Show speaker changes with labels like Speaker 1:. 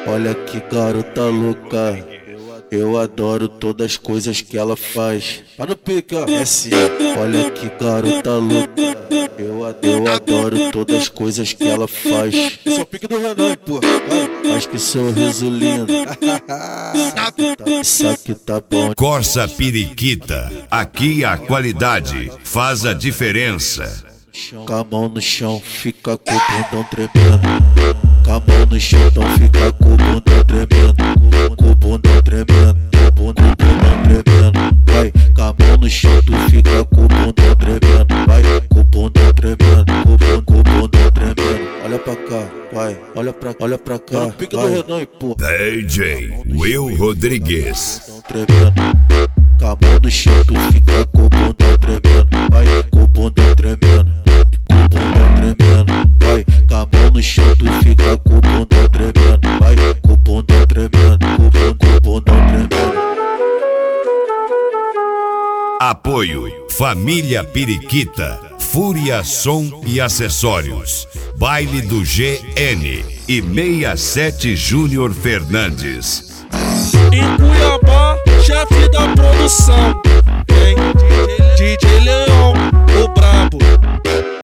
Speaker 1: Olha que garota louca, eu adoro todas as coisas que ela faz. Tá no pique, ó. É sim. Olha que garota louca, eu adoro todas as coisas que ela faz. Esse é o pique do Renan, pô. Mas que sorriso lindo. Isso aqui tá bom.
Speaker 2: Corsa Periquita, aqui a qualidade faz a diferença.
Speaker 1: Com a mão no chão, fica com o bundão tremendo. Com a mão no chão, então fica com o bundão tremendo. Com o bundão tremendo, com o bundão tremendo. Vai, com a mão no chão, tu fica com o bundão tremendo. Vai, com o bundão tremendo, com o bundão tremendo. Olha pra cá, vai, olha pra cá. Olha o pique do Renan, pô.
Speaker 2: DJ Will Rodrigues.
Speaker 1: Tremendo. Com a mão no chão, tu fica com o bundão tremendo. Vai, com o bundão tremendo. Vai, com a mão no chão, tu fica com o bundão tremendo. Vai, com o bundão tremendo, com o bundão tremendo.
Speaker 2: Apoio Família Periquita, Fúria Som e Acessórios, Baile do GN e 67 Júnior Fernandes.
Speaker 3: Em Cuiabá.